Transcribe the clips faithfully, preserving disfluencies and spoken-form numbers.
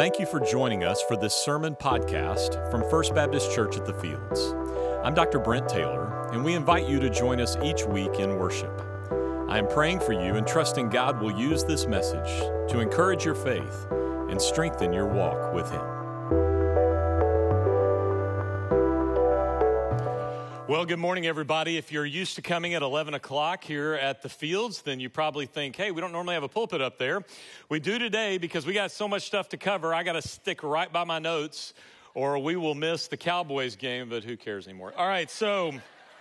Thank you for joining us for this sermon podcast from First Baptist Church at the Fields. I'm Doctor Brent Taylor, and we invite you to join us each week in worship. I am praying for you and trusting God will use this message to encourage your faith and strengthen your walk with Him. Well, good morning, everybody. If you're used to coming at eleven o'clock here at the Fields, then you probably think, hey, we don't normally have a pulpit up there. We do today because we got so much stuff to cover. I got to stick right by my notes or we will miss the Cowboys game, but who cares anymore? All right, so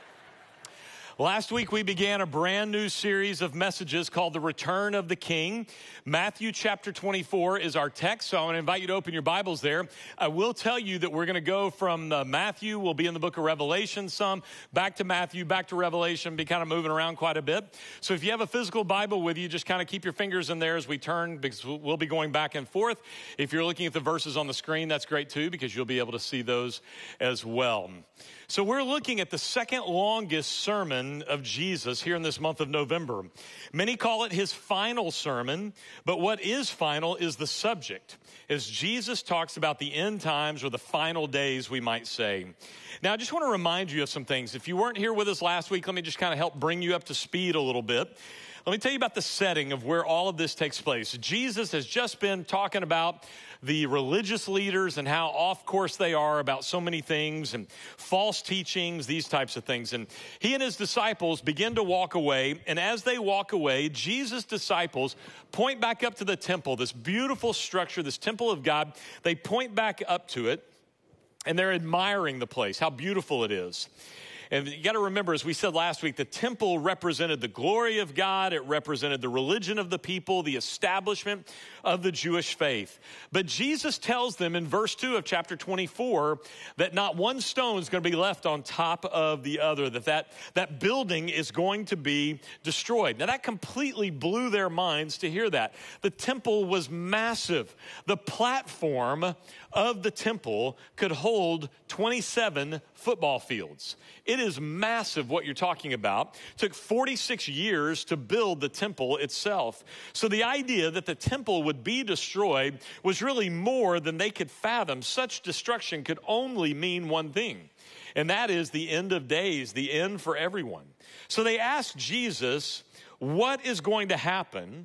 last week we began a brand new series of messages called The Return of the King. Matthew chapter twenty-four is our text, so I want to invite you to open your Bibles there. I will tell you that we're going to go from uh, Matthew, we'll be in the book of Revelation some, back to Matthew, back to Revelation, be kind of moving around quite a bit. So if you have a physical Bible with you, just kind of keep your fingers in there as we turn, because we'll be going back and forth. If you're looking at the verses on the screen, that's great too, because you'll be able to see those as well. So we're looking at the second longest sermon of Jesus here in this month of November. Many call it his final sermon, but what is final is the subject, as Jesus talks about the end times or the final days, we might say. Now, I just want to remind you of some things. If you weren't here with us last week, let me just kind of help bring you up to speed a little bit. Let me tell you about the setting of where all of this takes place. Jesus has just been talking about the religious leaders and how off course they are about so many things and false teachings, these types of things. And he and his disciples begin to walk away. And as they walk away, Jesus' disciples point back up to the temple, this beautiful structure, this temple of God. They point back up to it and they're admiring the place, how beautiful it is. And you got to remember, as we said last week, the temple represented the glory of God. It represented the religion of the people, the establishment of the Jewish faith. But Jesus tells them in verse two of chapter twenty-four that not one stone is going to be left on top of the other, that, that that building is going to be destroyed. Now, that completely blew their minds to hear that. The temple was massive. The platform of the temple could hold twenty-seven football fields. It is massive what you're talking about. It took forty-six years to build the temple itself. So the idea that the temple would be destroyed was really more than they could fathom. Such destruction could only mean one thing, and that is the end of days, the end for everyone. So they asked Jesus, what is going to happen?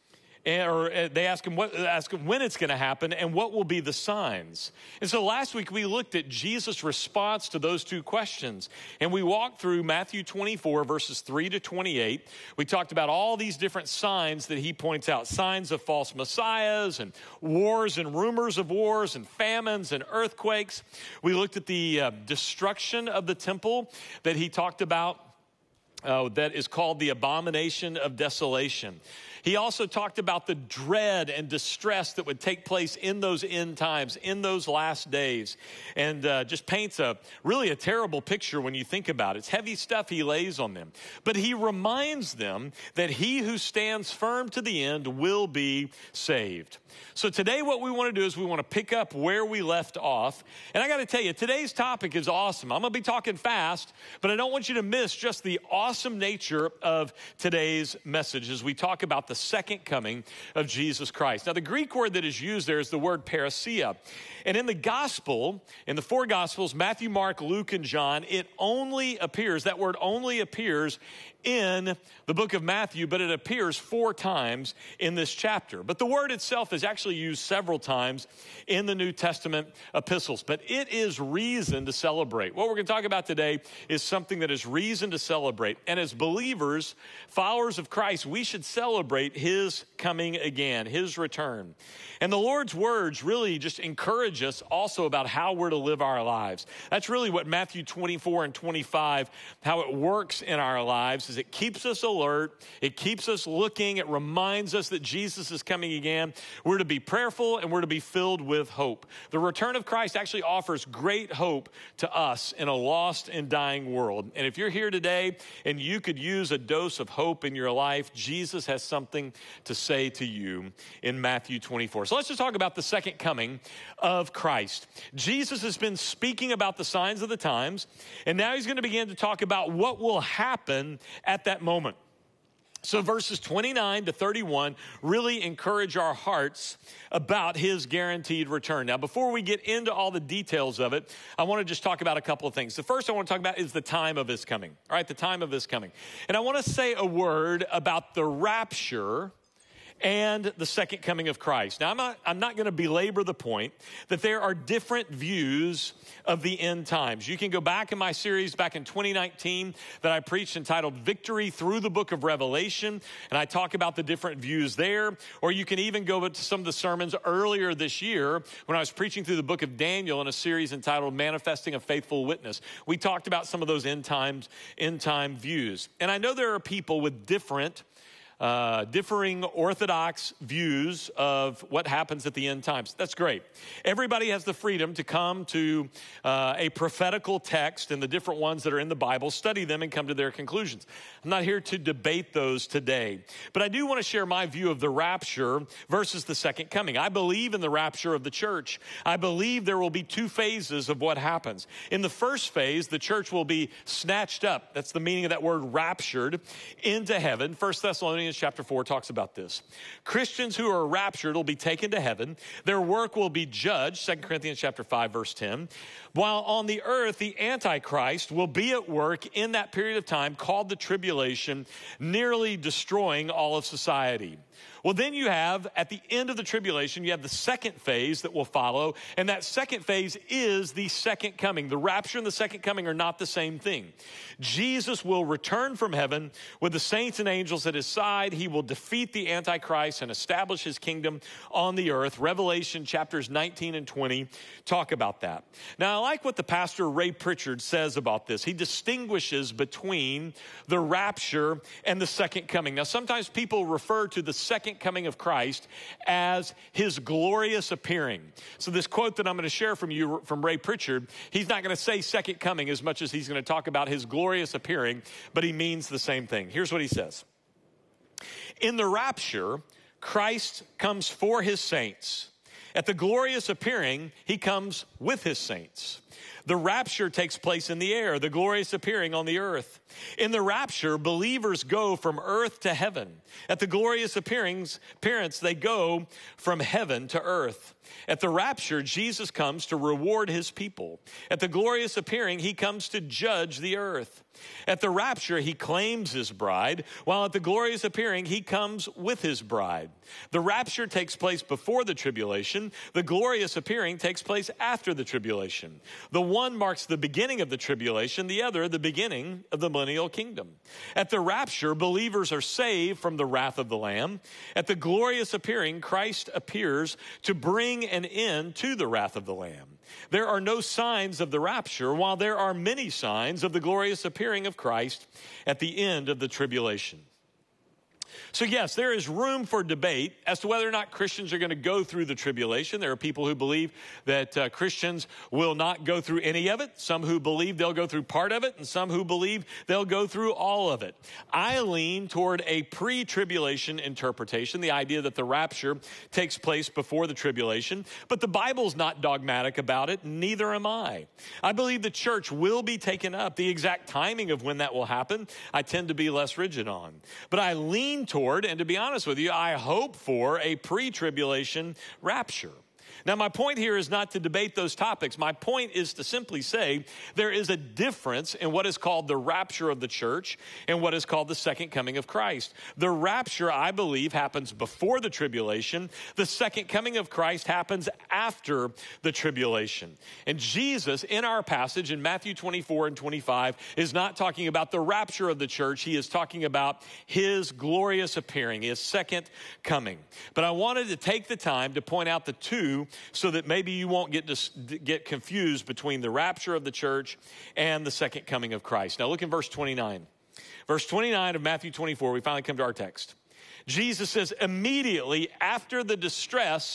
Or they ask him, what, ask him when it's going to happen and what will be the signs. And so last week we looked at Jesus' response to those two questions. And we walked through Matthew twenty-four, verses three to twenty-eight. We talked about all these different signs that he points out. Signs of false messiahs and wars and rumors of wars and famines and earthquakes. We looked at the uh, destruction of the temple that he talked about. Uh, that is called the abomination of desolation. He also talked about the dread and distress that would take place in those end times, in those last days, and uh, just paints a really a terrible picture when you think about it. It's heavy stuff he lays on them. But he reminds them that he who stands firm to the end will be saved. So today what we want to do is we want to pick up where we left off. And I got to tell you, today's topic is awesome. I'm going to be talking fast, but I don't want you to miss just the awesome nature of today's message as we talk about the second coming of Jesus Christ. Now, the Greek word that is used there is the word parousia. And in the gospel, in the four gospels, Matthew, Mark, Luke, and John, it only appears, that word only appears in the book of Matthew, but it appears four times in this chapter. But the word itself is actually used several times in the New Testament epistles. But it is reason to celebrate. What we're going to talk about today is something that is reason to celebrate. And as believers, followers of Christ, we should celebrate his coming again, his return. And the Lord's words really just encourage us also about how we're to live our lives. That's really what Matthew twenty-four and twenty-five, how it works in our lives, is it keeps us alert, it keeps us looking, it reminds us that Jesus is coming again. We're to be prayerful and we're to be filled with hope. The return of Christ actually offers great hope to us in a lost and dying world. And if you're here today and you could use a dose of hope in your life, Jesus has something to say to you in Matthew twenty-four. So let's just talk about the second coming of Christ. Jesus has been speaking about the signs of the times, and now he's going to begin to talk about what will happen at that moment. So verses twenty-nine to thirty-one really encourage our hearts about his guaranteed return. Now, before we get into all the details of it, I want to just talk about a couple of things. The first I want to talk about is the time of his coming. All right, the time of his coming. And I want to say a word about the rapture and the second coming of Christ. Now, I'm not, I'm not going to belabor the point that there are different views of the end times. You can go back in my series back in twenty nineteen that I preached entitled Victory Through the Book of Revelation, and I talk about the different views there. Or you can even go to some of the sermons earlier this year when I was preaching through the book of Daniel in a series entitled Manifesting a Faithful Witness. We talked about some of those end times, end time views. And I know there are people with different Uh, differing orthodox views of what happens at the end times. That's great. Everybody has the freedom to come to uh, a prophetical text and the different ones that are in the Bible, study them, and come to their conclusions. I'm not here to debate those today, but I do want to share my view of the rapture versus the second coming. I believe in the rapture of the church. I believe there will be two phases of what happens. In the first phase, the church will be snatched up. That's the meaning of that word, raptured, into heaven. First Thessalonians chapter four talks about this. Christians who are raptured will be taken to heaven. Their work will be judged, Second Corinthians chapter five, verse ten. While on the earth, the Antichrist will be at work in that period of time called the tribulation, nearly destroying all of society. Well, then you have, at the end of the tribulation, you have the second phase that will follow, and that second phase is the second coming. The rapture and the second coming are not the same thing. Jesus will return from heaven with the saints and angels at his side. He will defeat the Antichrist and establish his kingdom on the earth. Revelation chapters nineteen and twenty talk about that. Now, I like what the pastor Ray Pritchard says about this. He distinguishes between the rapture and the second coming. Now, sometimes people refer to the second coming of Christ as his glorious appearing. So this quote that I'm going to share from you from Ray Pritchard, he's not going to say second coming as much as he's going to talk about his glorious appearing, but he means the same thing. Here's what he says. In the rapture, Christ comes for his saints. At the glorious appearing, he comes with his saints. The rapture takes place in the air, the glorious appearing on the earth. In the rapture, believers go from earth to heaven. At the glorious appearance, they go from heaven to earth. At the rapture, Jesus comes to reward his people. At the glorious appearing, he comes to judge the earth. At the rapture, he claims his bride, while at the glorious appearing, he comes with his bride. The rapture takes place before the tribulation. The glorious appearing takes place after the tribulation. The one marks the beginning of the tribulation, the other the beginning of the millennial kingdom. At the rapture, believers are saved from the wrath of the Lamb. At the glorious appearing, Christ appears to bring an end to the wrath of the Lamb. There are no signs of the rapture, while there are many signs of the glorious appearing of Christ at the end of the tribulation. So yes, there is room for debate as to whether or not Christians are going to go through the tribulation. There are people who believe that uh, Christians will not go through any of it, some who believe they'll go through part of it, and some who believe they'll go through all of it. I lean toward a pre-tribulation interpretation, the idea that the rapture takes place before the tribulation, but the Bible's not dogmatic about it, neither am I. I believe the church will be taken up. The exact timing of when that will happen, I tend to be less rigid on. But I lean toward and to be honest with you, I hope for a pre-tribulation rapture. Now, my point here is not to debate those topics. My point is to simply say there is a difference in what is called the rapture of the church and what is called the second coming of Christ. The rapture, I believe, happens before the tribulation. The second coming of Christ happens after the tribulation. And Jesus, in our passage in Matthew twenty-four and twenty-five, is not talking about the rapture of the church. He is talking about his glorious appearing, his second coming. But I wanted to take the time to point out the two so that maybe you won't get dis- get confused between the rapture of the church and the second coming of Christ. Now look in verse twenty-nine. Verse twenty-nine of Matthew twenty-four, we finally come to our text. Jesus says, immediately after the distress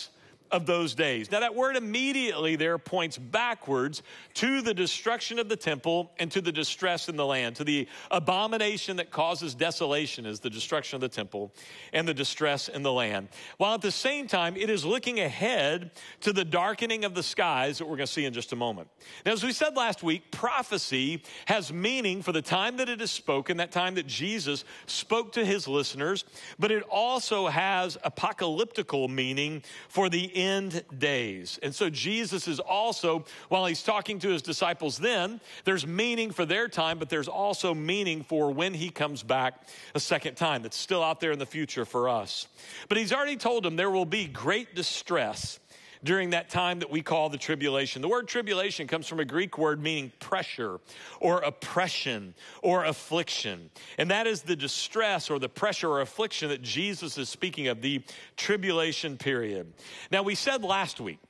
of those days. Now that word immediately there points backwards to the destruction of the temple and to the distress in the land, to the abomination that causes desolation is the destruction of the temple and the distress in the land. While at the same time, it is looking ahead to the darkening of the skies that we're going to see in just a moment. Now, as we said last week, prophecy has meaning for the time that it is spoken, that time that Jesus spoke to his listeners, but it also has apocalyptical meaning for the end days. And so Jesus is also, while he's talking to his disciples then, there's meaning for their time, but there's also meaning for when he comes back a second time. That's still out there in the future for us. But he's already told them there will be great distress during that time that we call the tribulation. The word tribulation comes from a Greek word meaning pressure or oppression or affliction. And that is the distress or the pressure or affliction that Jesus is speaking of, the tribulation period. Now, we said last week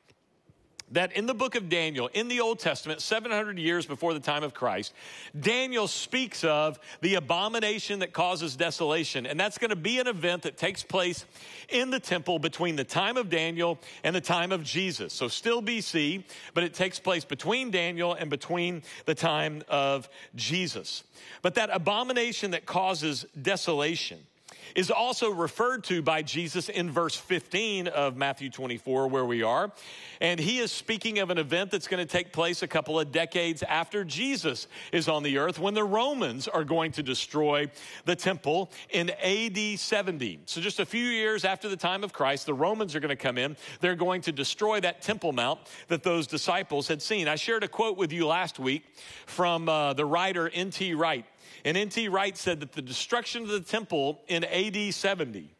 that in the book of Daniel, in the Old Testament, seven hundred years before the time of Christ, Daniel speaks of the abomination that causes desolation. And that's going to be an event that takes place in the temple between the time of Daniel and the time of Jesus. So still B C, but it takes place between Daniel and between the time of Jesus. But that abomination that causes desolation is also referred to by Jesus in verse fifteen of Matthew twenty-four, where we are. And he is speaking of an event that's going to take place a couple of decades after Jesus is on the earth, when the Romans are going to destroy the temple in A D seventy. So just a few years after the time of Christ, the Romans are going to come in. They're going to destroy that Temple Mount that those disciples had seen. I shared a quote with you last week from uh, the writer N T Wright. And N T Wright said that the destruction of the temple in A D seventy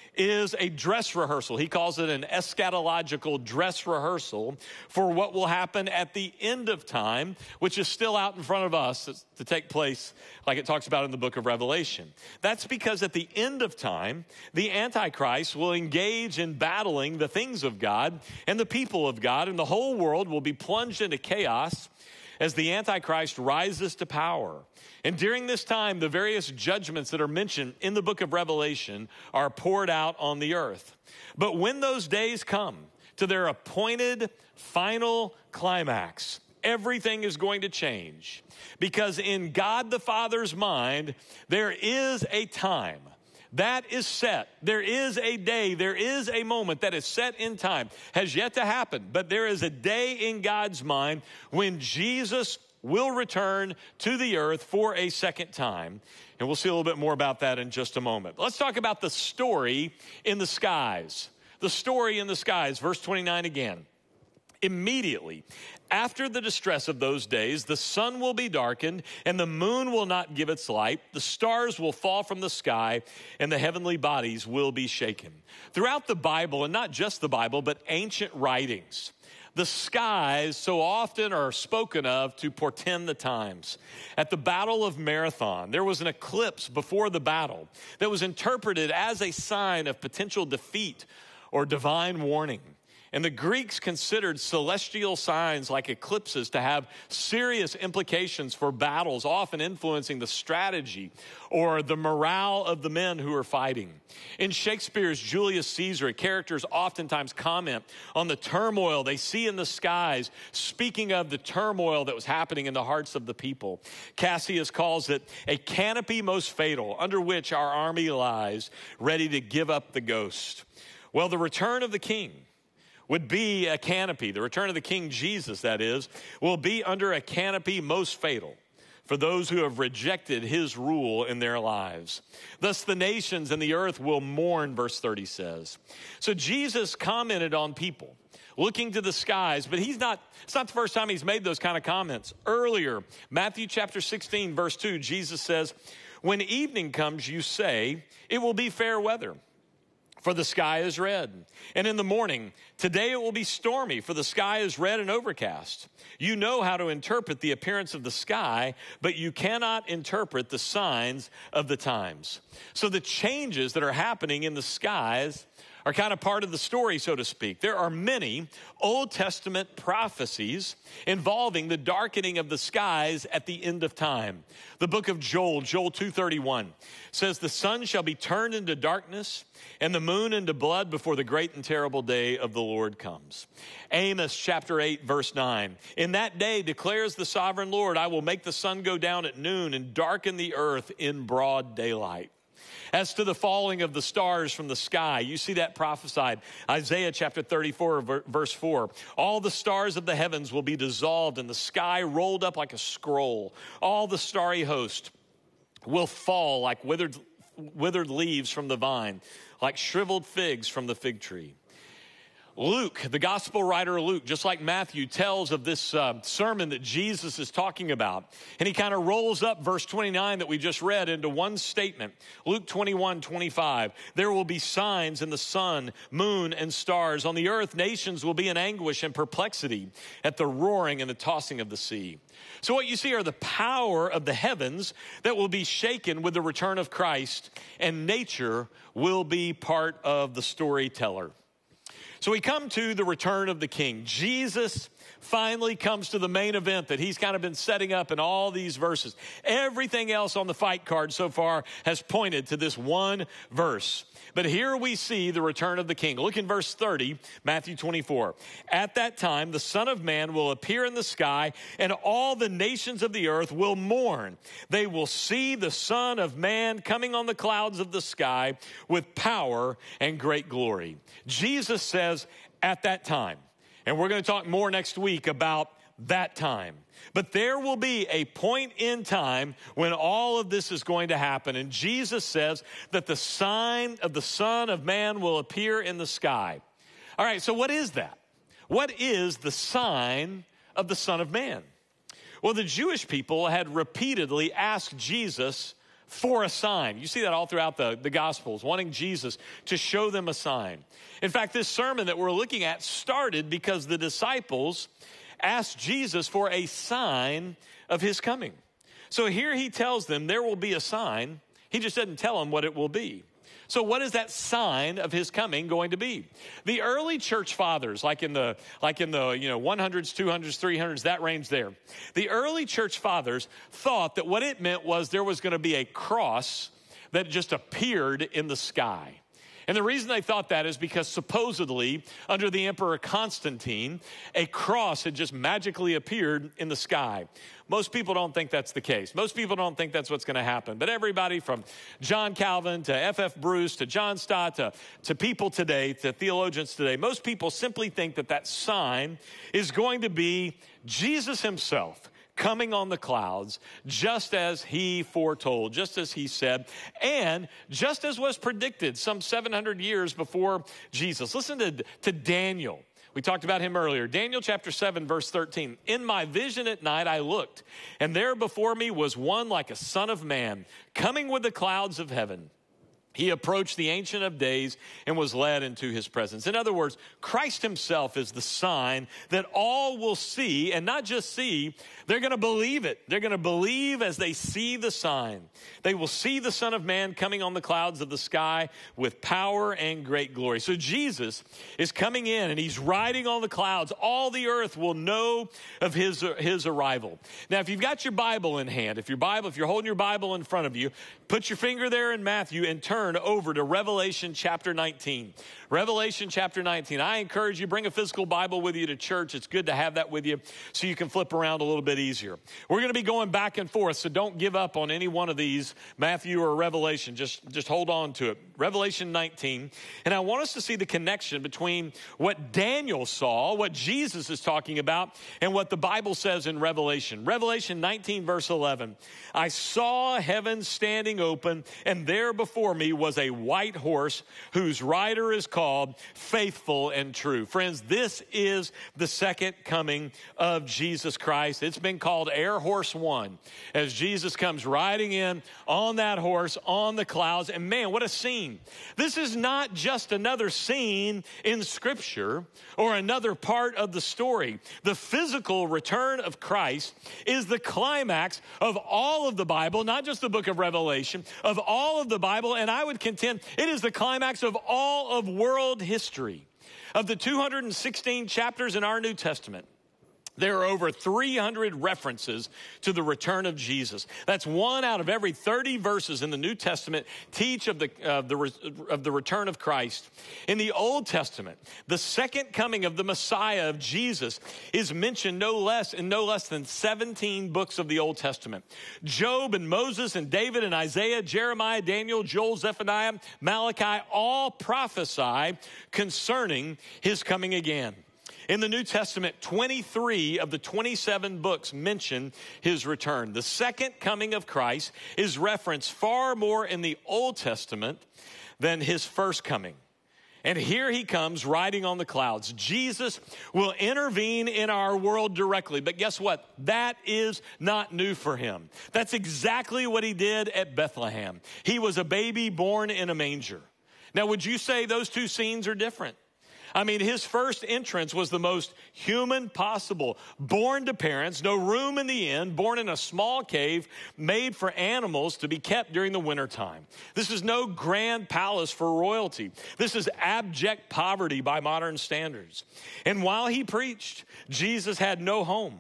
is a dress rehearsal. He calls it an eschatological dress rehearsal for what will happen at the end of time, which is still out in front of us to take place like it talks about in the book of Revelation. That's because at the end of time, the Antichrist will engage in battling the things of God and the people of God, and the whole world will be plunged into chaos as the Antichrist rises to power. And during this time, the various judgments that are mentioned in the book of Revelation are poured out on the earth. But when those days come to their appointed final climax, everything is going to change. Because in God the Father's mind, there is a time that is set. There is a day, there is a moment that is set in time, has yet to happen. But there is a day in God's mind when Jesus will return to the earth for a second time. And we'll see a little bit more about that in just a moment. Let's talk about the story in the skies. The story in the skies, verse twenty-nine again. Immediately after the distress of those days, the sun will be darkened and the moon will not give its light. The stars will fall from the sky and the heavenly bodies will be shaken. Throughout the Bible, and not just the Bible, but ancient writings, the skies so often are spoken of to portend the times. At the Battle of Marathon, there was an eclipse before the battle that was interpreted as a sign of potential defeat or divine warning. And the Greeks considered celestial signs like eclipses to have serious implications for battles, often influencing the strategy or the morale of the men who are fighting. In Shakespeare's Julius Caesar, characters oftentimes comment on the turmoil they see in the skies, speaking of the turmoil that was happening in the hearts of the people. Cassius calls it a canopy most fatal, under which our army lies, ready to give up the ghost. Well, the return of the king would be a canopy. The return of the King Jesus, that is, will be under a canopy most fatal for those who have rejected his rule in their lives. Thus the nations and the earth will mourn, verse thirty says. So Jesus commented on people looking to the skies, but he's not, it's not the first time he's made those kind of comments. Earlier, Matthew chapter sixteen, verse two, Jesus says, when evening comes, you say, it will be fair weather, for the sky is red. And in the morning, today it will be stormy, for the sky is red and overcast. You know how to interpret the appearance of the sky, but you cannot interpret the signs of the times. So the changes that are happening in the skies are kind of part of the story, so to speak. There are many Old Testament prophecies involving the darkening of the skies at the end of time. The book of Joel, Joel two thirty-one, says, the sun shall be turned into darkness and the moon into blood before the great and terrible day of the Lord comes. Amos chapter eight, verse nine, in that day declares the sovereign Lord, I will make the sun go down at noon and darken the earth in broad daylight. As to the falling of the stars from the sky, you see that prophesied. Isaiah chapter thirty-four, verse four. All the stars of the heavens will be dissolved and the sky rolled up like a scroll. All the starry host will fall like withered, withered leaves from the vine, like shriveled figs from the fig tree. Luke, the gospel writer Luke, just like Matthew, tells of this uh, sermon that Jesus is talking about. And he kind of rolls up verse twenty-nine that we just read into one statement. Luke twenty-one, twenty-five. There will be signs in the sun, moon, and stars. On the earth, nations will be in anguish and perplexity at the roaring and the tossing of the sea. So what you see are the power of the heavens that will be shaken with the return of Christ, and nature will be part of the storyteller. So we come to the return of the King. Jesus finally comes to the main event that he's kind of been setting up in all these verses. Everything else on the fight card so far has pointed to this one verse. But here we see the return of the King. Look in verse thirty, Matthew twenty-four. At that time, the Son of Man will appear in the sky, and all the nations of the earth will mourn. They will see the Son of Man coming on the clouds of the sky with power and great glory. Jesus says, at that time. And we're going to talk more next week about that time. But there will be a point in time when all of this is going to happen. And Jesus says that the sign of the Son of Man will appear in the sky. All right, so what is that? What is the sign of the Son of Man? Well, the Jewish people had repeatedly asked Jesus for a sign. You see that all throughout the, the Gospels, wanting Jesus to show them a sign. In fact, this sermon that we're looking at started because the disciples asked Jesus for a sign of his coming. So here he tells them there will be a sign. He just doesn't tell them what it will be. So what is that sign of his coming going to be? The early church fathers, like in the like in the you know hundreds, two hundreds, three hundreds, that range there. The early church fathers thought that what it meant was there was going to be a cross that just appeared in the sky. And the reason they thought that is because supposedly under the Emperor Constantine, a cross had just magically appeared in the sky. Most people don't think that's the case. Most people don't think that's what's going to happen. But everybody from John Calvin to F F Bruce to John Stott to, to people today, to theologians today, most people simply think that that sign is going to be Jesus himself coming on the clouds, just as he foretold, just as he said, and just as was predicted some seven hundred years before Jesus. Listen to, to Daniel. We talked about him earlier. Daniel chapter seven, verse thirteen. In my vision at night I looked, and there before me was one like a son of man, coming with the clouds of heaven. He approached the Ancient of Days and was led into his presence. In other words, Christ himself is the sign that all will see, and not just see, they're going to believe it. They're going to believe as they see the sign. They will see the Son of Man coming on the clouds of the sky with power and great glory. So Jesus is coming in and he's riding on the clouds. All the earth will know of his, his arrival. Now, if you've got your Bible in hand, if your Bible, if you're holding your Bible in front of you, put your finger there in Matthew and turn over to Revelation chapter nineteen. Revelation chapter nineteen. I encourage you, bring a physical Bible with you to church. It's good to have that with you so you can flip around a little bit easier. We're going to be going back and forth, so don't give up on any one of these, Matthew or Revelation. Just, just hold on to it. Revelation nineteen. And I want us to see the connection between what Daniel saw, what Jesus is talking about, and what the Bible says in Revelation. Revelation nineteen, verse eleven. I saw heaven standing open, and there before me was a white horse whose rider is called Faithful and True. Friends, this is the second coming of Jesus Christ. It's been called Air Horse One as Jesus comes riding in on that horse on the clouds. And man, what a scene. This is not just another scene in Scripture or another part of the story. The physical return of Christ is the climax of all of the Bible, not just the book of Revelation, of all of the Bible, and I I would contend it is the climax of all of world history. Of the two hundred sixteen chapters in our New Testament, there are over three hundred references to the return of Jesus. That's one out of every thirty verses in the New Testament teach of the, uh, the, of the return of Christ. In the Old Testament, the second coming of the Messiah of Jesus is mentioned no less in no less than seventeen books of the Old Testament. Job and Moses and David and Isaiah, Jeremiah, Daniel, Joel, Zephaniah, Malachi all prophesy concerning his coming again. In the New Testament, twenty-three of the twenty-seven books mention his return. The second coming of Christ is referenced far more in the Old Testament than his first coming. And here he comes riding on the clouds. Jesus will intervene in our world directly. But guess what? That is not new for him. That's exactly what he did at Bethlehem. He was a baby born in a manger. Now, would you say those two scenes are different? I mean, his first entrance was the most human possible. Born to parents, no room in the inn, born in a small cave made for animals to be kept during the wintertime. This is no grand palace for royalty. This is abject poverty by modern standards. And while he preached, Jesus had no home.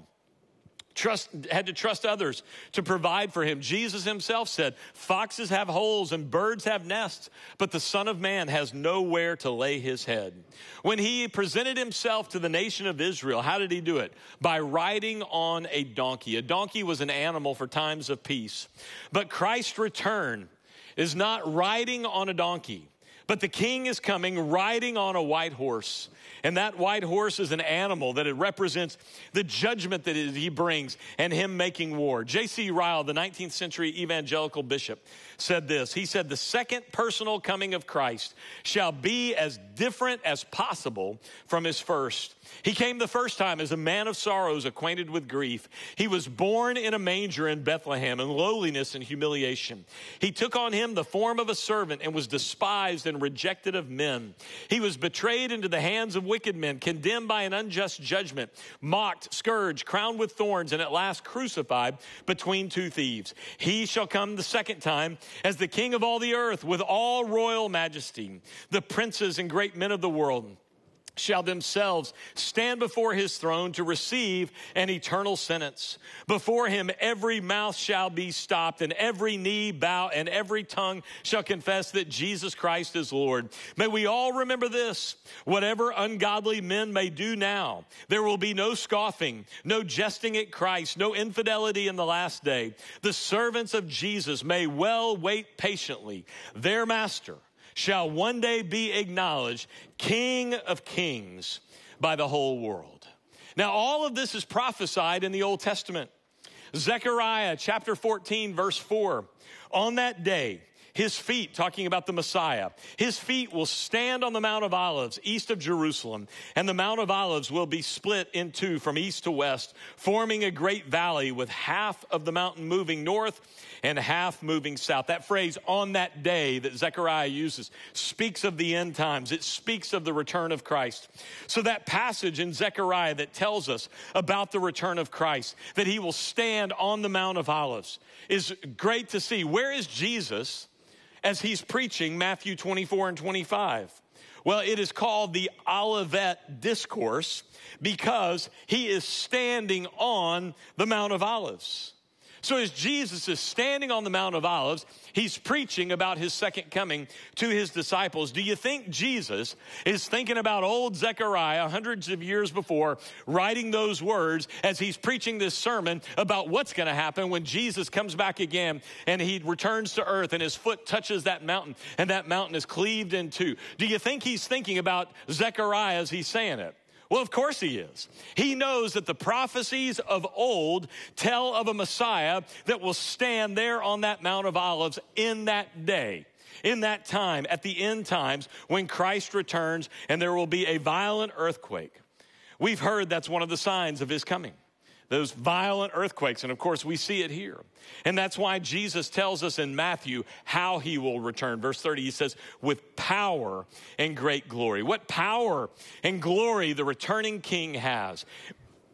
Trust, had to trust others to provide for him. Jesus himself said, foxes have holes and birds have nests, but the Son of Man has nowhere to lay his head. When he presented himself to the nation of Israel, how did he do it? By riding on a donkey. A donkey was an animal for times of peace. But Christ's return is not riding on a donkey, but the king is coming riding on a white horse. And that white horse is an animal that it represents the judgment that he brings and him making war. J C Ryle, the nineteenth century evangelical bishop, said this. He said, the second personal coming of Christ shall be as different as possible from his first. He came the first time as a man of sorrows, acquainted with grief. He was born in a manger in Bethlehem in lowliness and humiliation. He took on him the form of a servant and was despised and rejected of men. He was betrayed into the hands of wicked men, condemned by an unjust judgment, mocked, scourged, crowned with thorns, and at last crucified between two thieves. He shall come the second time as the king of all the earth with all royal majesty. The princes and great men of the world shall themselves stand before his throne to receive an eternal sentence. Before him every mouth shall be stopped, and every knee bow, and every tongue shall confess that Jesus Christ is Lord. May we all remember this. Whatever ungodly men may do now, there will be no scoffing, no jesting at Christ, no infidelity in the last day. The servants of Jesus may well wait patiently. Their master shall one day be acknowledged King of Kings by the whole world. Now, all of this is prophesied in the Old Testament. Zechariah chapter fourteen, verse four. On that day, his feet, talking about the Messiah, his feet will stand on the Mount of Olives east of Jerusalem, and the Mount of Olives will be split in two from east to west, forming a great valley with half of the mountain moving north and half moving south. That phrase, on that day, that Zechariah uses, speaks of the end times. It speaks of the return of Christ. So that passage in Zechariah that tells us about the return of Christ, that he will stand on the Mount of Olives, is great to see. Where is Jesus as he's preaching Matthew twenty-four and twenty-five? Well, it is called the Olivet Discourse because he is standing on the Mount of Olives. So as Jesus is standing on the Mount of Olives, he's preaching about his second coming to his disciples. Do you think Jesus is thinking about old Zechariah hundreds of years before, writing those words as he's preaching this sermon about what's going to happen when Jesus comes back again and he returns to earth and his foot touches that mountain and that mountain is cleaved in two? Do you think he's thinking about Zechariah as he's saying it? Well, of course he is. He knows that the prophecies of old tell of a Messiah that will stand there on that Mount of Olives in that day, in that time, at the end times when Christ returns and there will be a violent earthquake. We've heard that's one of the signs of his coming, those violent earthquakes. And of course, we see it here. And that's why Jesus tells us in Matthew how he will return. Verse thirty, he says, with power and great glory. What power and glory the returning king has.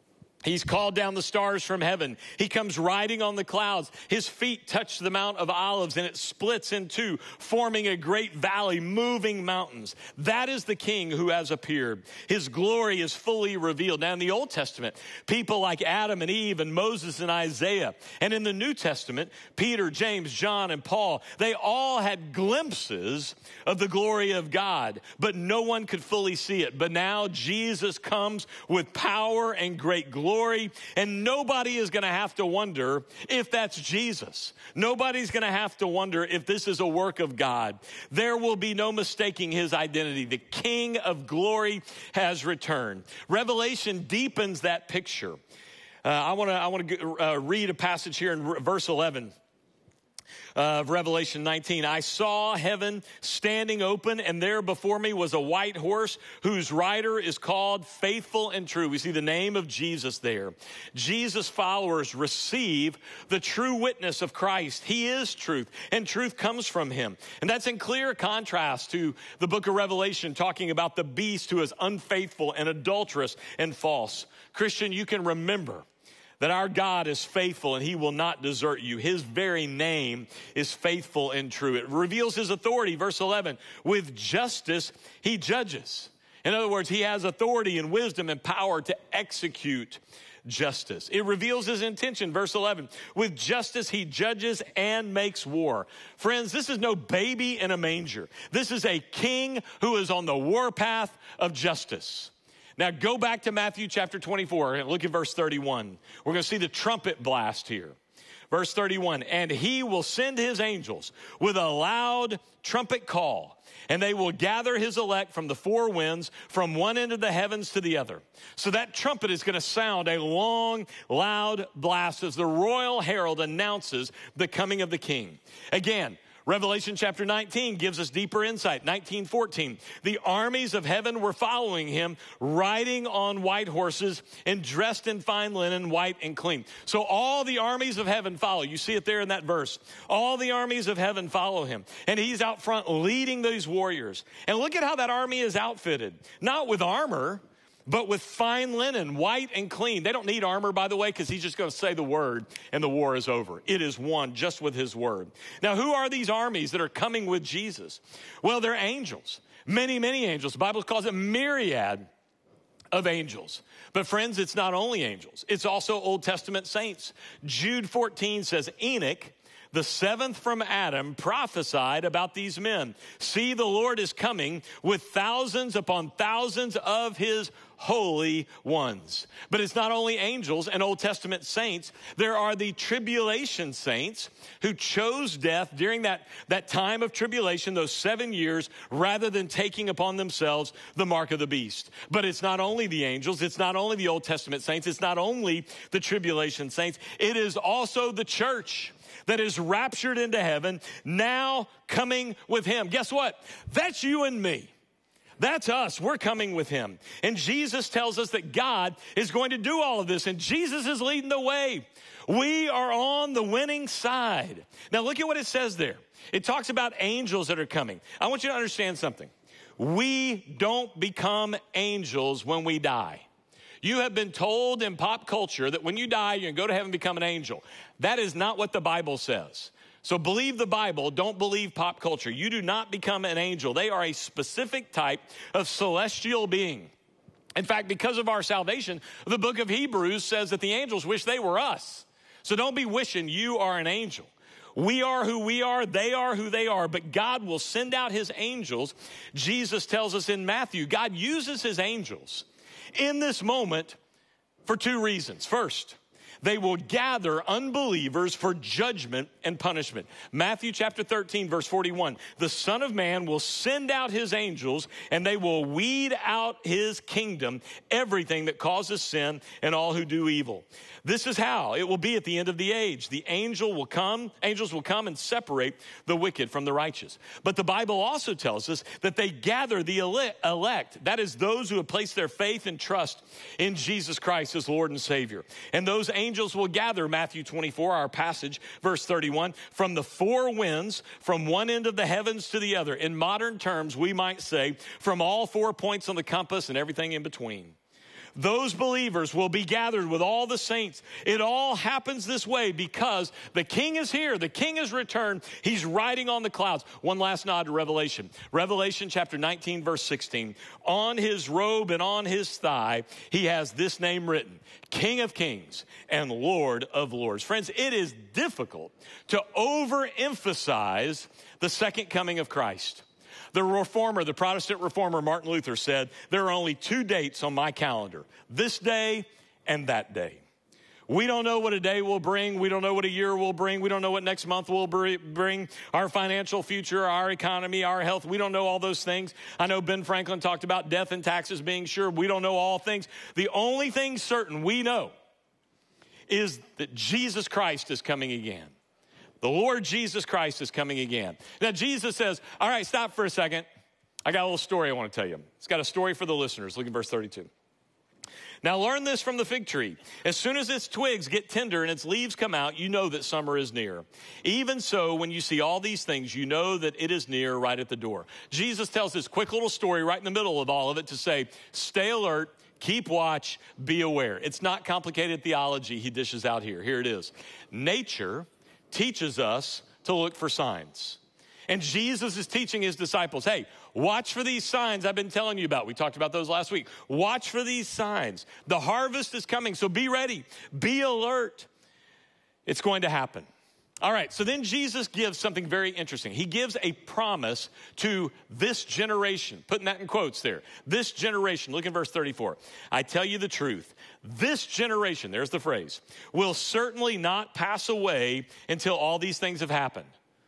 He's called down the stars from heaven. He comes riding on the clouds. His feet touch the Mount of Olives, and it splits in two, forming a great valley, moving mountains. That is the King who has appeared. His glory is fully revealed. Now, in the Old Testament, people like Adam and Eve and Moses and Isaiah. And in the New Testament, Peter, James, John, and Paul, they all had glimpses of the glory of God, but no one could fully see it. But now Jesus comes with power and great glory. Glory, and nobody is going to have to wonder if that's Jesus. Nobody's going to have to wonder if this is a work of God. There will be no mistaking his identity. The King of glory has returned. Revelation deepens that picture. Uh, I want to I want to uh, read a passage here in verse eleven. Of Revelation nineteen. I saw heaven standing open, and there before me was a white horse whose rider is called Faithful and True. We see the name of Jesus there. Jesus' followers receive the true witness of Christ. He is truth, and truth comes from him. And that's in clear contrast to the book of Revelation talking about the beast who is unfaithful and adulterous and false. Christian, you can remember that our God is faithful and he will not desert you. His very name is faithful and true. It reveals his authority. Verse eleven, with justice he judges. In other words, he has authority and wisdom and power to execute justice. It reveals his intention. Verse eleven, with justice he judges and makes war. Friends, this is no baby in a manger. This is a king who is on the warpath of justice. Now go back to Matthew chapter twenty-four and look at verse thirty-one. We're going to see the trumpet blast here. Verse thirty-one, and he will send his angels with a loud trumpet call, and they will gather his elect from the four winds, from one end of the heavens to the other. So that trumpet is going to sound a long, loud blast as the royal herald announces the coming of the king. Again, Revelation chapter nineteen gives us deeper insight. nineteen fourteen, the armies of heaven were following him, riding on white horses and dressed in fine linen, white and clean. So all the armies of heaven follow. You see it there in that verse. All the armies of heaven follow him. And he's out front leading these warriors. And look at how that army is outfitted. Not with armor, but with fine linen, white and clean. They don't need armor, by the way, because he's just going to say the word and the war is over. It is won just with his word. Now, who are these armies that are coming with Jesus? Well, they're angels. Many, many angels. The Bible calls it myriad of angels. But friends, it's not only angels. It's also Old Testament saints. Jude fourteen says, Enoch, the seventh from Adam, prophesied about these men. See, the Lord is coming with thousands upon thousands of his holy ones. But it's not only angels and Old Testament saints. There are the tribulation saints who chose death during that, that time of tribulation, those seven years, rather than taking upon themselves the mark of the beast. But it's not only the angels. It's not only the Old Testament saints. It's not only the tribulation saints. It is also the church that is raptured into heaven, now coming with him. Guess what? That's you and me. That's us. We're coming with him. And Jesus tells us that God is going to do all of this, and Jesus is leading the way. We are on the winning side. Now look at what it says there. It talks about angels that are coming. I want you to understand something. We don't become angels when we die. You have been told in pop culture that when you die, you're going to go to heaven and become an angel. That is not what the Bible says. So believe the Bible, don't believe pop culture. You do not become an angel. They are a specific type of celestial being. In fact, because of our salvation, the book of Hebrews says that the angels wish they were us. So don't be wishing you are an angel. We are who we are, they are who they are, but God will send out his angels. Jesus tells us in Matthew, God uses his angels in this moment for two reasons. First, they will gather unbelievers for judgment and punishment. Matthew chapter thirteen, verse forty-one. The Son of Man will send out his angels, and they will weed out his kingdom, everything that causes sin and all who do evil. This is how it will be at the end of the age. The angel will come, angels will come and separate the wicked from the righteous. But the Bible also tells us that they gather the elect. That is those who have placed their faith and trust in Jesus Christ as Lord and Savior. And those angels will gather, Matthew twenty-four, our passage, verse thirty-one, from the four winds, from one end of the heavens to the other. In modern terms, we might say from all four points on the compass and everything in between. Those believers will be gathered with all the saints. It all happens this way because the King is here. The King has returned. He's riding on the clouds. One last nod to Revelation. Revelation chapter nineteen, verse sixteen. On his robe and on his thigh, he has this name written, King of Kings and Lord of Lords. Friends, it is difficult to overemphasize the second coming of Christ. The reformer, the Protestant reformer Martin Luther said, there are only two dates on my calendar, this day and that day. We don't know what a day will bring. We don't know what a year will bring. We don't know what next month will bring, our financial future, our economy, our health. We don't know all those things. I know Ben Franklin talked about death and taxes being sure. We don't know all things. The only thing certain we know is that Jesus Christ is coming again. The Lord Jesus Christ is coming again. Now, Jesus says, all right, stop for a second. I got a little story I want to tell you. It's got a story for the listeners. Look at verse thirty-two. Now, learn this from the fig tree. As soon as its twigs get tender and its leaves come out, you know that summer is near. Even so, when you see all these things, you know that it is near, right at the door. Jesus tells this quick little story right in the middle of all of it to say, stay alert, keep watch, be aware. It's not complicated theology he dishes out here. Here it is. Nature teaches us to look for signs. And Jesus is teaching his disciples, hey, watch for these signs I've been telling you about. We talked about those last week. Watch for these signs. The harvest is coming, so be ready. Be alert. It's going to happen. All right, so then Jesus gives something very interesting. He gives a promise to this generation, putting that in quotes there. This generation, look in verse thirty-four. I tell you the truth, this generation, there's the phrase, will certainly not pass away until all these things have happened.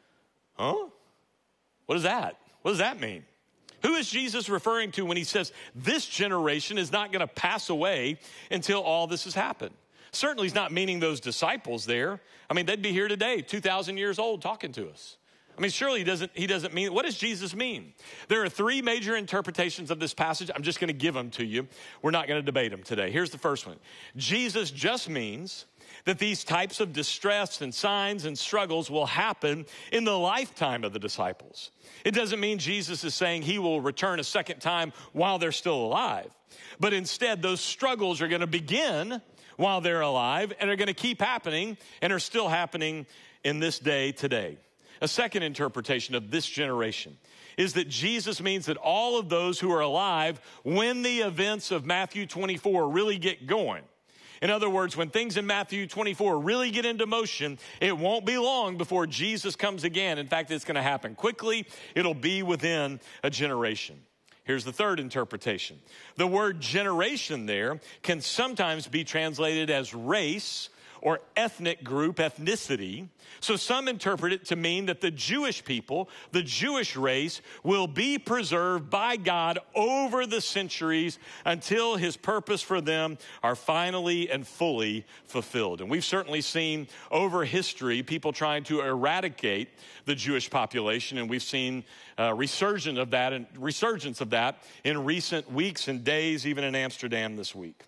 Huh? What is that? What does that mean? Who is Jesus referring to when he says this generation is not going to pass away until all this has happened? Certainly he's not meaning those disciples there. I mean, they'd be here today, two thousand years old, talking to us. I mean, surely he doesn't, he doesn't mean, what does Jesus mean? There are three major interpretations of this passage. I'm just going to give them to you. We're not going to debate them today. Here's the first one. Jesus just means that these types of distress and signs and struggles will happen in the lifetime of the disciples. It doesn't mean Jesus is saying he will return a second time while they're still alive. But instead, those struggles are going to begin while they're alive and are going to keep happening and are still happening in this day today. A second interpretation of this generation is that Jesus means that all of those who are alive when the events of Matthew twenty-four really get going. In other words, when things in Matthew twenty-four really get into motion, it won't be long before Jesus comes again. In fact, it's going to happen quickly. It'll be within a generation. Here's the third interpretation. The word generation there can sometimes be translated as race or ethnic group, ethnicity. So some interpret it to mean that the Jewish people, the Jewish race, will be preserved by God over the centuries until his purpose for them are finally and fully fulfilled. And we've certainly seen over history people trying to eradicate the Jewish population, and we've seen a resurgence of that and resurgence of that in recent weeks and days, even in Amsterdam this week.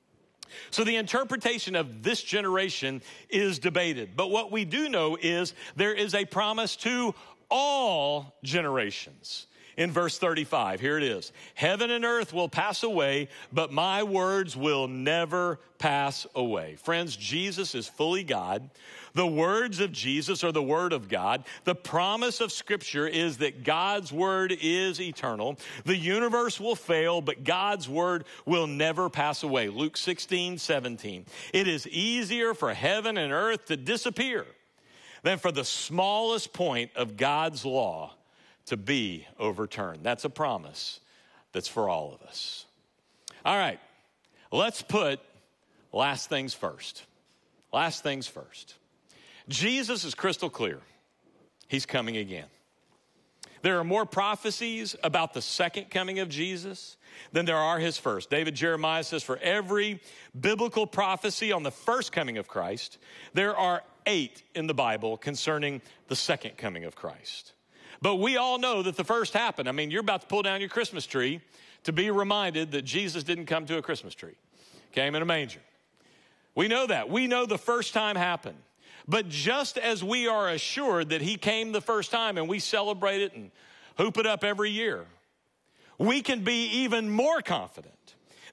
So the interpretation of this generation is debated. But what we do know is there is a promise to all generations. In verse thirty-five, here it is. Heaven and earth will pass away, but my words will never pass away. Friends, Jesus is fully God. The words of Jesus are the word of God. The promise of Scripture is that God's word is eternal. The universe will fail, but God's word will never pass away. Luke sixteen, seventeen. It is easier for heaven and earth to disappear than for the smallest point of God's law to be overturned. That's a promise that's for all of us. All right, let's put last things first. Last things first. Jesus is crystal clear. He's coming again. There are more prophecies about the second coming of Jesus than there are his first. David Jeremiah says for every biblical prophecy on the first coming of Christ, there are eight in the Bible concerning the second coming of Christ. But we all know that the first happened. I mean, you're about to pull down your Christmas tree to be reminded that Jesus didn't come to a Christmas tree. Came in a manger. We know that. We know the first time happened. But just as we are assured that he came the first time and we celebrate it and hoop it up every year, we can be even more confident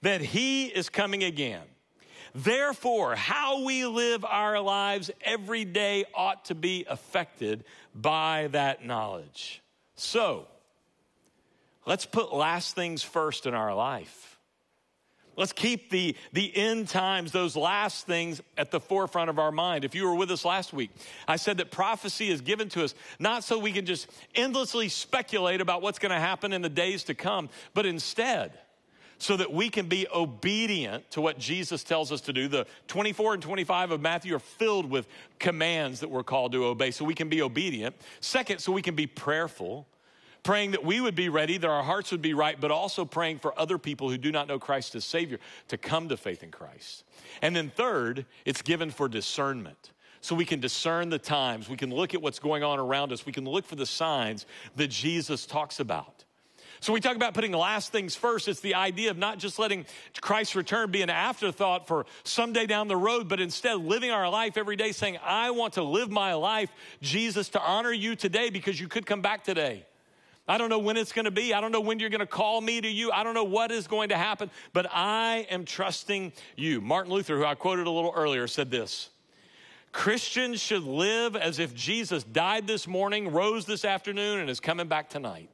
that he is coming again. Therefore, how we live our lives every day ought to be affected by that knowledge. So, let's put last things first in our life. Let's keep the, the end times, those last things at the forefront of our mind. If you were with us last week, I said that prophecy is given to us not so we can just endlessly speculate about what's going to happen in the days to come, but instead so that we can be obedient to what Jesus tells us to do. The twenty-four and twenty-five of Matthew are filled with commands that we're called to obey, so we can be obedient. Second, so we can be prayerful, praying that we would be ready, that our hearts would be right, but also praying for other people who do not know Christ as Savior to come to faith in Christ. And then third, it's given for discernment. So we can discern the times. We can look at what's going on around us. We can look for the signs that Jesus talks about. So we talk about putting last things first. It's the idea of not just letting Christ's return be an afterthought for someday down the road, but instead living our life every day saying, I want to live my life, Jesus, to honor you today because you could come back today. I don't know when it's going to be. I don't know when you're going to call me to you. I don't know what is going to happen, but I am trusting you. Martin Luther, who I quoted a little earlier, said this: Christians should live as if Jesus died this morning, rose this afternoon, and is coming back tonight.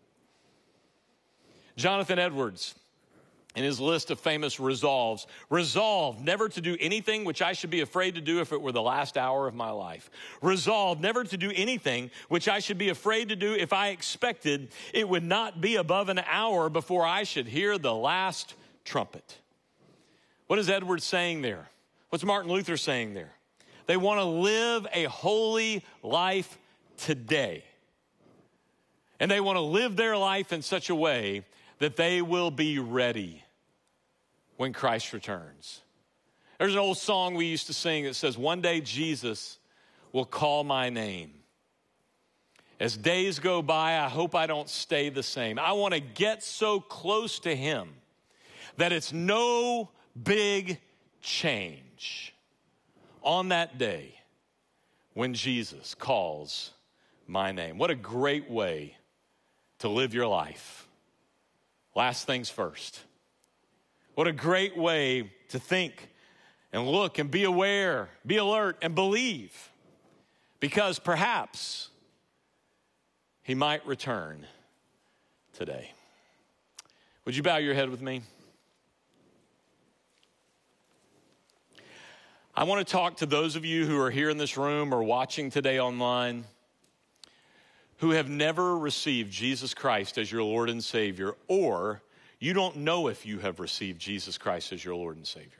Jonathan Edwards, in his list of famous resolves, resolve never to do anything which I should be afraid to do if it were the last hour of my life. Resolve never to do anything which I should be afraid to do if I expected it would not be above an hour before I should hear the last trumpet. What is Edwards saying there? What's Martin Luther saying there? They want to live a holy life today. And they want to live their life in such a way that they will be ready when Christ returns. There's an old song we used to sing that says, one day Jesus will call my name. As days go by, I hope I don't stay the same. I want to get so close to him that it's no big change on that day when Jesus calls my name. What a great way to live your life. Last things first. What a great way to think and look and be aware, be alert and believe, because perhaps he might return today. Would you bow your head with me? I want to talk to those of you who are here in this room or watching today online who have never received Jesus Christ as your Lord and Savior, or you don't know if you have received Jesus Christ as your Lord and Savior.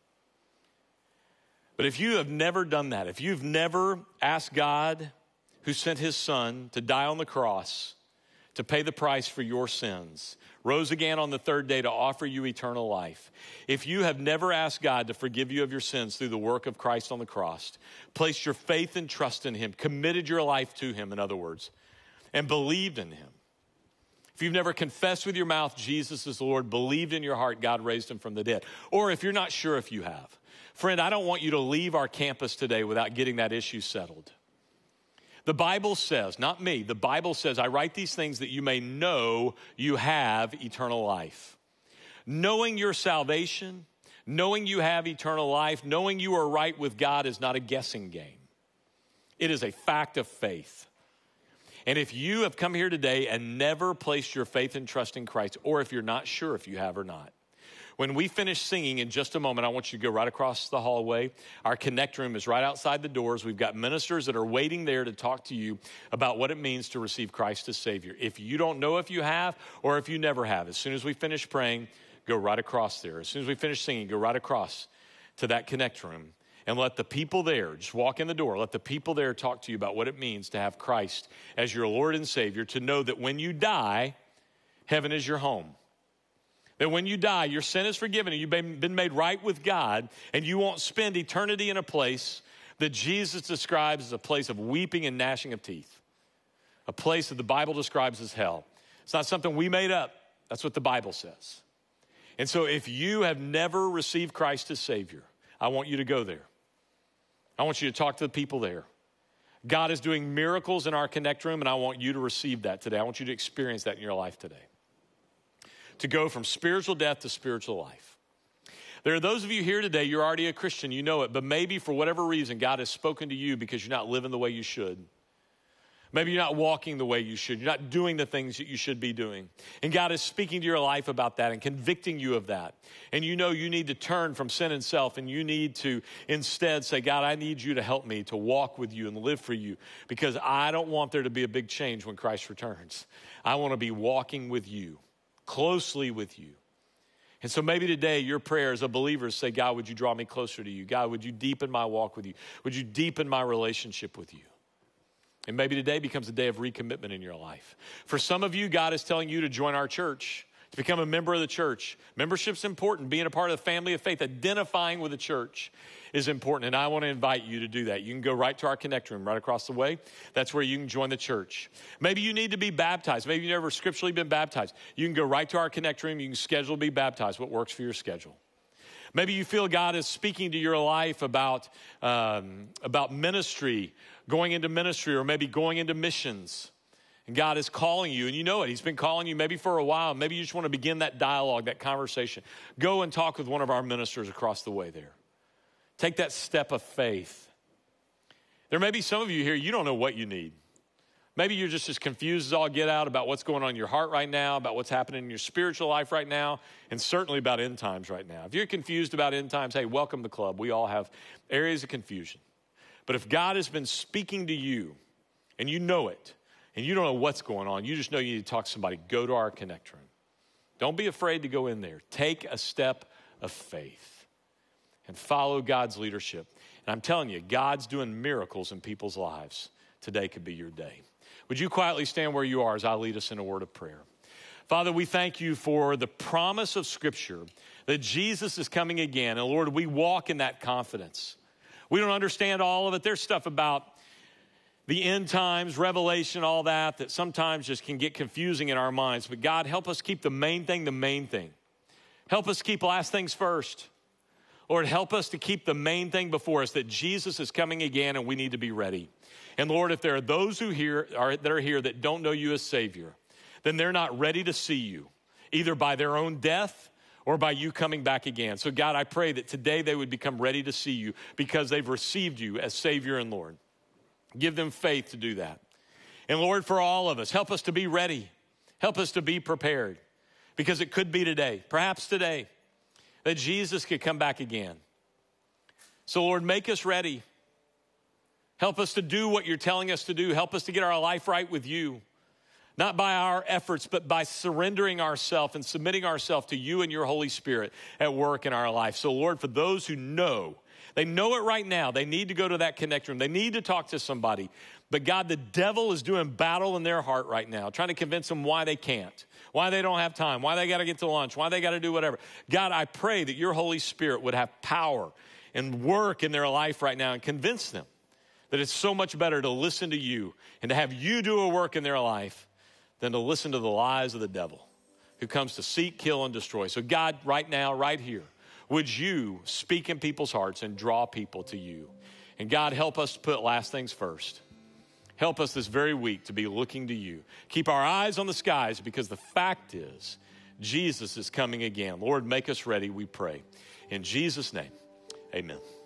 But if you have never done that, if you've never asked God, who sent his son to die on the cross to pay the price for your sins, rose again on the third day to offer you eternal life, if you have never asked God to forgive you of your sins through the work of Christ on the cross, placed your faith and trust in him, committed your life to him, in other words, and believed in him. If you've never confessed with your mouth Jesus is the Lord, believed in your heart God raised him from the dead, or if you're not sure if you have, friend, I don't want you to leave our campus today without getting that issue settled. The Bible says, not me, the Bible says, I write these things that you may know you have eternal life. Knowing your salvation, knowing you have eternal life, knowing you are right with God is not a guessing game. It is a fact of faith. And if you have come here today and never placed your faith and trust in Christ, or if you're not sure if you have or not, when we finish singing in just a moment, I want you to go right across the hallway. Our Connect room is right outside the doors. We've got ministers that are waiting there to talk to you about what it means to receive Christ as Savior. If you don't know if you have or if you never have, as soon as we finish praying, go right across there. As soon as we finish singing, go right across to that Connect room. And let the people there, just walk in the door, let the people there talk to you about what it means to have Christ as your Lord and Savior, to know that when you die, heaven is your home. That when you die, your sin is forgiven and you've been made right with God, and you won't spend eternity in a place that Jesus describes as a place of weeping and gnashing of teeth, a place that the Bible describes as hell. It's not something we made up. That's what the Bible says. And so if you have never received Christ as Savior, I want you to go there. I want you to talk to the people there. God is doing miracles in our Connect room, and I want you to receive that today. I want you to experience that in your life today. To go from spiritual death to spiritual life. There are those of you here today, you're already a Christian, you know it, but maybe for whatever reason, God has spoken to you because you're not living the way you should. Maybe you're not walking the way you should. You're not doing the things that you should be doing. And God is speaking to your life about that and convicting you of that. And you know you need to turn from sin and self, and you need to instead say, God, I need you to help me to walk with you and live for you, because I don't want there to be a big change when Christ returns. I want to be walking with you, closely with you. And so maybe today your prayer as a believer is say, God, would you draw me closer to you? God, would you deepen my walk with you? Would you deepen my relationship with you? And maybe today becomes a day of recommitment in your life. For some of you, God is telling you to join our church, to become a member of the church. Membership's important. Being a part of the family of faith, identifying with the church is important. And I want to invite you to do that. You can go right to our Connect room right across the way. That's where you can join the church. Maybe you need to be baptized. Maybe you've never scripturally been baptized. You can go right to our Connect room. You can schedule to be baptized, what works for your schedule. Maybe you feel God is speaking to your life about, um, about ministry, going into ministry, or maybe going into missions. And God is calling you, and you know it. He's been calling you maybe for a while. Maybe you just want to begin that dialogue, that conversation. Go and talk with one of our ministers across the way there. Take that step of faith. There may be some of you here, you don't know what you need. Maybe you're just as confused as all get out about what's going on in your heart right now, about what's happening in your spiritual life right now, and certainly about end times right now. If you're confused about end times, hey, welcome to the club. We all have areas of confusion. But if God has been speaking to you, and you know it, and you don't know what's going on, you just know you need to talk to somebody, go to our Connect room. Don't be afraid to go in there. Take a step of faith and follow God's leadership. And I'm telling you, God's doing miracles in people's lives. Today could be your day. Would you quietly stand where you are as I lead us in a word of prayer? Father, we thank you for the promise of Scripture that Jesus is coming again. And Lord, we walk in that confidence. We don't understand all of it. There's stuff about the end times, Revelation, all that, that sometimes just can get confusing in our minds. But God, help us keep the main thing the main thing. Help us keep last things first. Lord, help us to keep the main thing before us, that Jesus is coming again and we need to be ready. And Lord, if there are those who here are, that are here that don't know you as Savior, then they're not ready to see you, either by their own death or by you coming back again. So God, I pray that today they would become ready to see you because they've received you as Savior and Lord. Give them faith to do that. And Lord, for all of us, help us to be ready. Help us to be prepared, because it could be today, perhaps today, that Jesus could come back again. So Lord, make us ready. Help us to do what you're telling us to do. Help us to get our life right with you. Not by our efforts, but by surrendering ourselves and submitting ourselves to you and your Holy Spirit at work in our life. So Lord, for those who know, they know it right now, they need to go to that Connect room. They need to talk to somebody. But God, the devil is doing battle in their heart right now, trying to convince them why they can't, why they don't have time, why they got to get to lunch, why they got to do whatever. God, I pray that your Holy Spirit would have power and work in their life right now and convince them that it's so much better to listen to you and to have you do a work in their life than to listen to the lies of the devil who comes to seek, kill, and destroy. So God, right now, right here, would you speak in people's hearts and draw people to you? And God, help us to put last things first. Help us this very week to be looking to you. Keep our eyes on the skies, because the fact is, Jesus is coming again. Lord, make us ready, we pray. In Jesus' name, amen.